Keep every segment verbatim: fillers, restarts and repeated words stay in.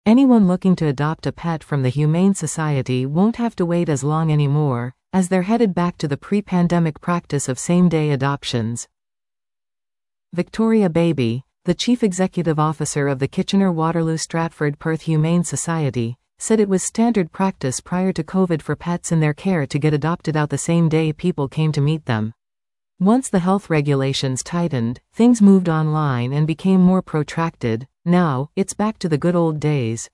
Anyone looking to adopt a pet from the Humane Society won't have to wait as long anymore, as they're headed back to the pre-pandemic practice of same-day adoptions. Victoria Baby, the Chief Executive Officer of the Kitchener-Waterloo Stratford Perth Humane Society, said it was standard practice prior to COVID for pets in their care to get adopted out the same day people came to meet them. Once the health regulations tightened, things moved online and became more protracted. Now, it's back to the good old days.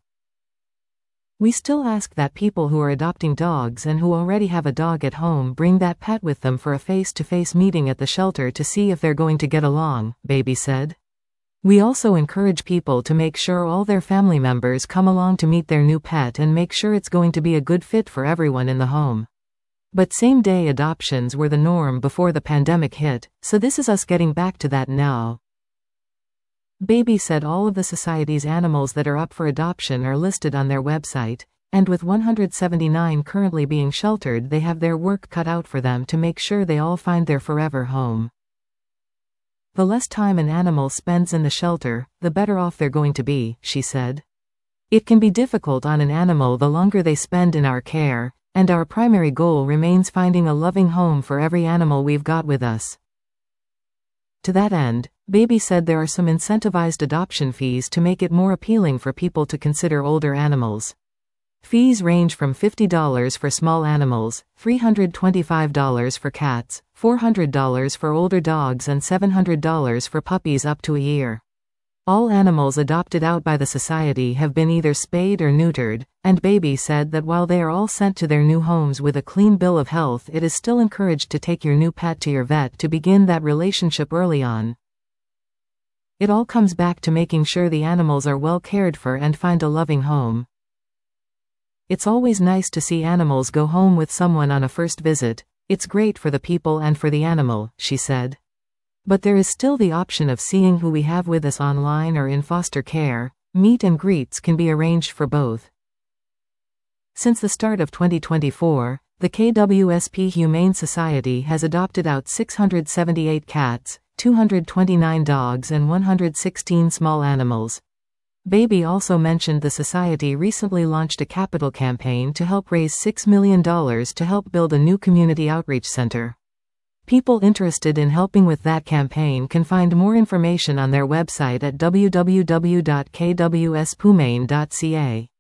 We still ask that people who are adopting dogs and who already have a dog at home bring that pet with them for a face-to-face meeting at the shelter to see if they're going to get along, Baby said. We also encourage people to make sure all their family members come along to meet their new pet and make sure it's going to be a good fit for everyone in the home. But same-day adoptions were the norm before the pandemic hit, so this is us getting back to that now. Baby said all of the Society's animals that are up for adoption are listed on their website, and with one hundred seventy-nine currently being sheltered, they have their work cut out for them to make sure they all find their forever home. The less time an animal spends in the shelter, the better off they're going to be, she said. It can be difficult on an animal the longer they spend in our care, and our primary goal remains finding a loving home for every animal we've got with us. To that end, Baby said there are some incentivized adoption fees to make it more appealing for people to consider older animals. Fees range from fifty dollars for small animals, three hundred twenty-five dollars for cats, four hundred dollars for older dogs and seven hundred dollars for puppies up to a year. All animals adopted out by the Society have been either spayed or neutered, and Baby said that while they are all sent to their new homes with a clean bill of health, it is still encouraged to take your new pet to your vet to begin that relationship early on. It all comes back to making sure the animals are well cared for and find a loving home. It's always nice to see animals go home with someone on a first visit. It's great for the people and for the animal, she said. But there is still the option of seeing who we have with us online or in foster care. Meet and greets can be arranged for both. Since the start of twenty twenty-four, the K W S P Humane Society has adopted out six hundred seventy-eight cats, two hundred twenty-nine dogs and one hundred sixteen small animals. Baby also mentioned the Society recently launched a capital campaign to help raise six million dollars to help build a new community outreach center. People interested in helping with that campaign can find more information on their website at w w w dot k w s p humane dot c a.